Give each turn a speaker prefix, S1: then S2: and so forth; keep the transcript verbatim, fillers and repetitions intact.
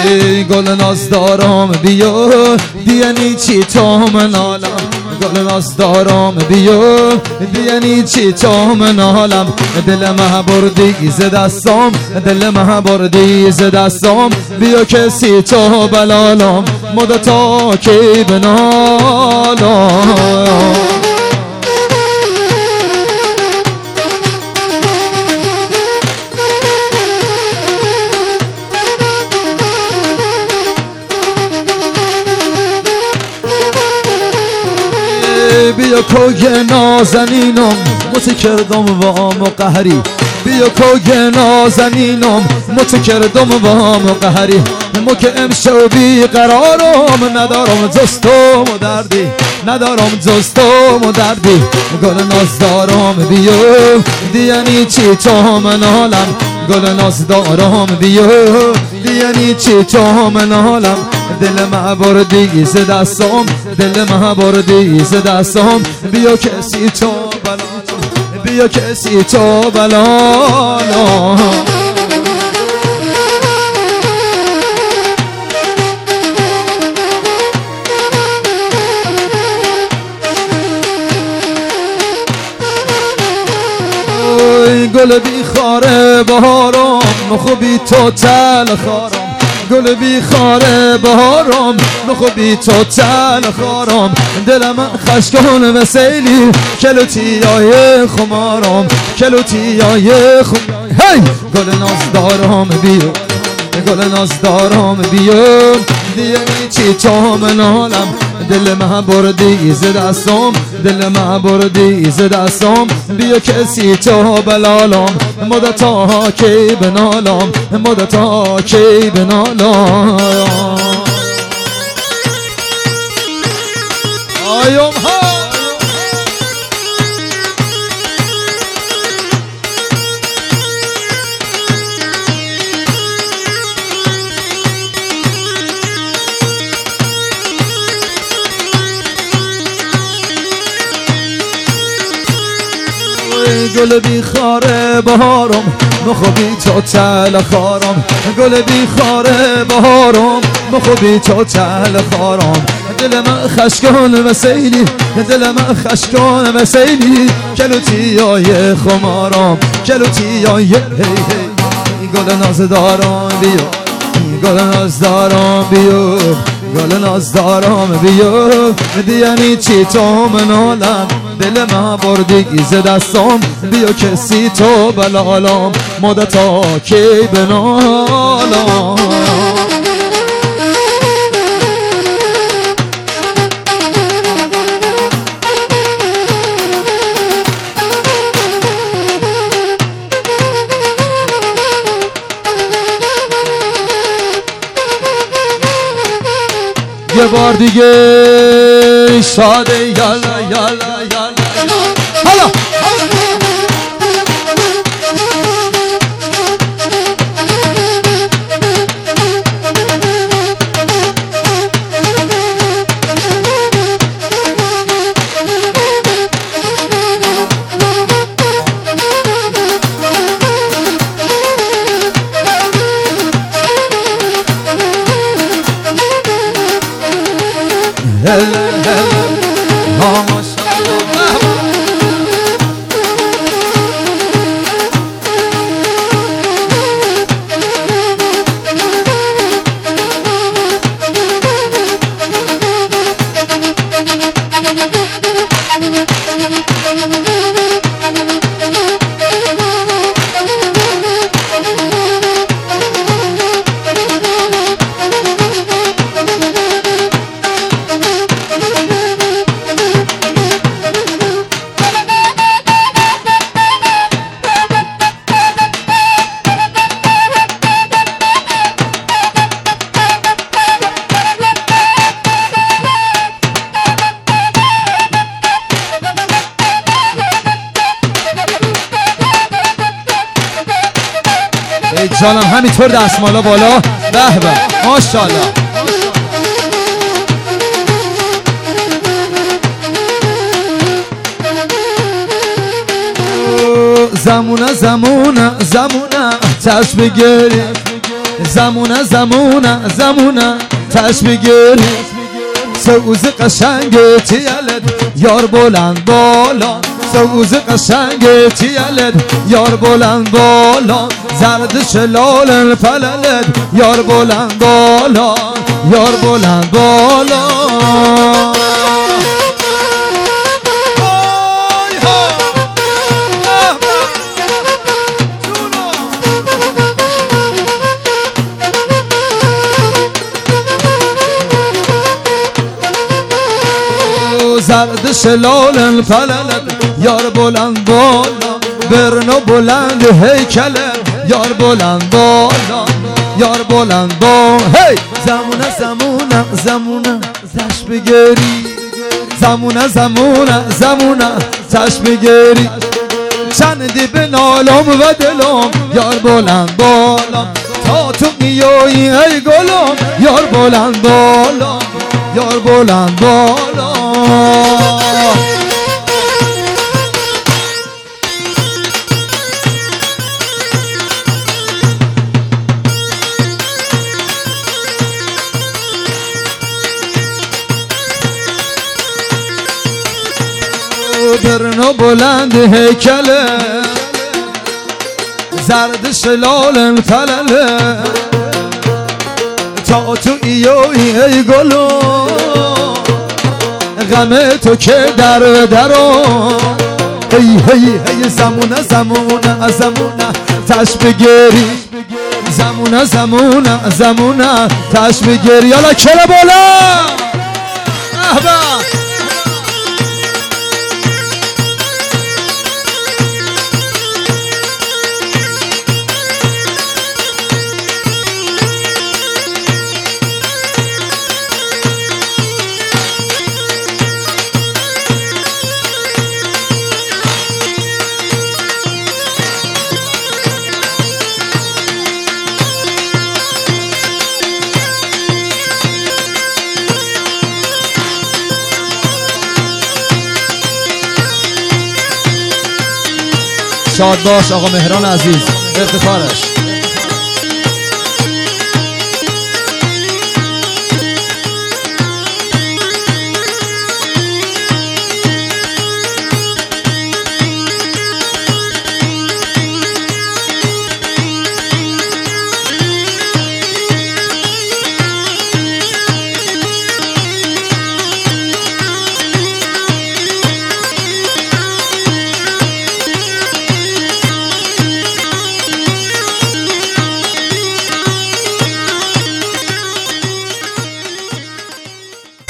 S1: گل ناز دارم بیا دیانی چی تو منالم گل ناز دارم بیا دیانی چی تو منالم دل مه بردی ز دستم دل مه بردی ز دستم بیا کسی تو بلالم مدتا کی بنالم بیا کوگ نازنینم مت کردم وام و قهری بیا کوگ نازنینم مت کردم وام و قهری مو که امشب بی قرارم ندارم جز تو و دردی ندارم جز تو و دردی گل ناز دارم بیا دیانی چی تو منالم گل ناز دارم بیا دیانی چی تو منالم دل مه بردی ز دستم دل مه بردی ز دستم بیا کسی تو بلالم بیا کسی تو بلالم گل بی خاره بهارم نخوبی تو تل خارم گل بی خاره بهارم نخوبی تو تل خارم دل من خشکان و سیلی کلوتی های خمارم کلوتی های خمارم هی گل ناز دارم بیا گل ناز دارم بیا دیگه چی تو منالم دل مه بردی ز دستم دل مه بردی ز دستم بیا کسی تو بلالم مدتا کی بنالم مدتا کی بنالم آیوم ها گل بی خاره بهارم نخوبی تو تل خارم گل بی خاره بهارم نخوبی تو تل خارم دل من خشکان و سیلی دل من خشکان و سیلی کلوتی های خمارم کلوتی های هی هی گل ناز دارم بیا گل ناز دارم بیا گل ناز دارم بیا دیانی چی تو منالم دل مه بردی ز دستم بیا کسی تو بلالم مدتا کی بنالم یه بار دیگه شاده یالا یالا یالا حالا هلا هلا ها ما شاء الله جانم همینطور دستمالا بالا به به ماشاءالله زمونه زمونه زمونه چشم گری زمونه زمونه زمونه تش بگیری سوز قشنگ تیلد یار بلند بالا سوز قشنگ تیلد یار بلند بالا زرد شلال فللد یار بلند بالا یار بلند بالا زرد شلال فللد یار بلند بالا برنو بلند هیکلد یار بلند بالا یار بلند بالا هی زمونه زمونه زمونه تش بگیری زمونه زمونه زمونه تش بگیری چندی به نالم و دلم یار بلند بالا تا تو میایی ای گلم یار بلند بالا یار بلند بالا برنو بلند هیکله زرد شلال فلله تا تو ایوی ای گلو غم تو که در درو هی هی هی زمونه زمونه زمونه تش بگیری زمونه زمونه زمونه تش بگیری یالا کلا بالا احبا شاد باش آقا مهران عزیز افتخارش